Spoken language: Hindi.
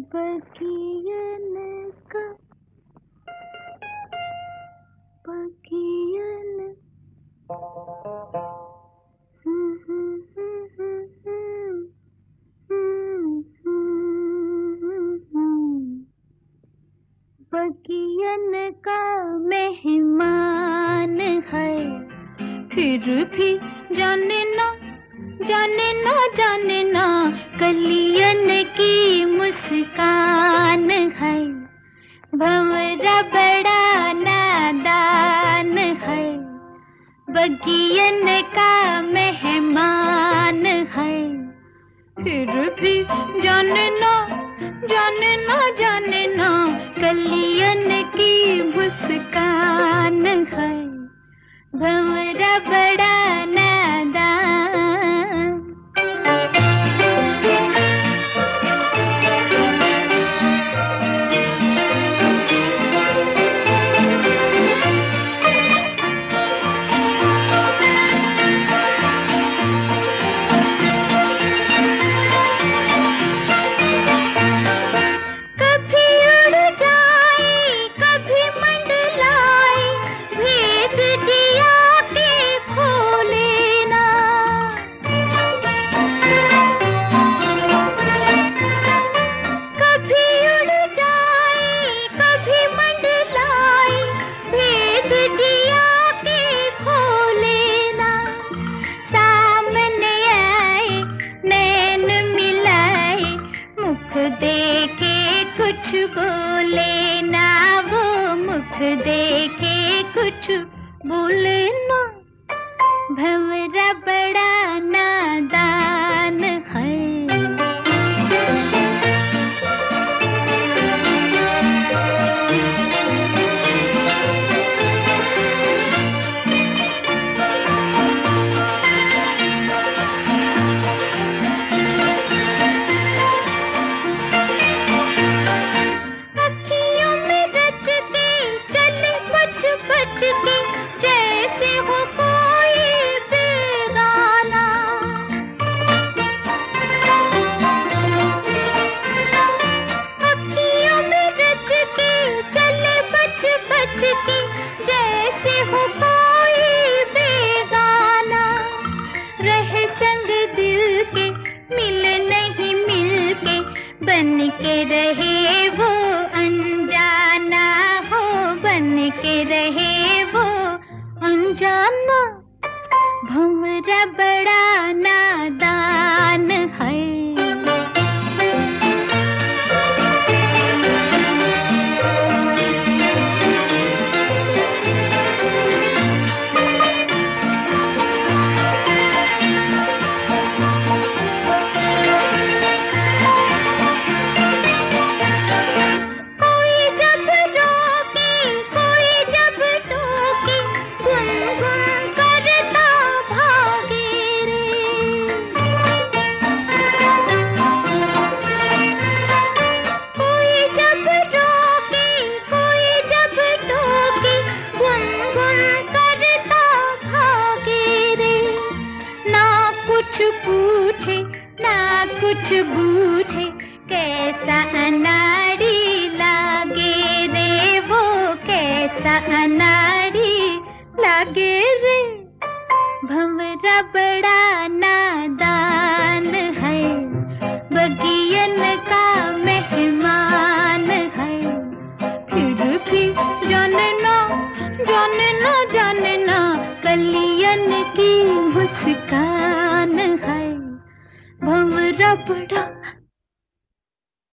बगियन का बगियन बगियन का मेहमान है, फिर भी जाने ना जाने ना जाने ना कलियन की मुस्कान है। भंवरा बड़ा नादान है, बगियन का मेहमान है, फिर भी जाने ना जाने ना जाने ना कलियन की मुस्कान है। भंवरा बड़ा नादान। देखे कुछ बोले ना, वो मुख देखे कुछ बोले ना। भंवरा बड़ा नादान है। बन के रहे वो अनजाना हो, बन के रहे वो अनजाना। भंवरा बड़ा नादान है। कुछ पूछे ना कुछ बूझे, कैसा अनाड़ी लागे रे वो, कैसा अनाड़ी लागे रे। भंवरा बड़ा नादान है, बगियन का मेहमान है, फिर भी जाने ना जाने ना जाने ना कलियन की मुस्कान है। भंवरा बड़ा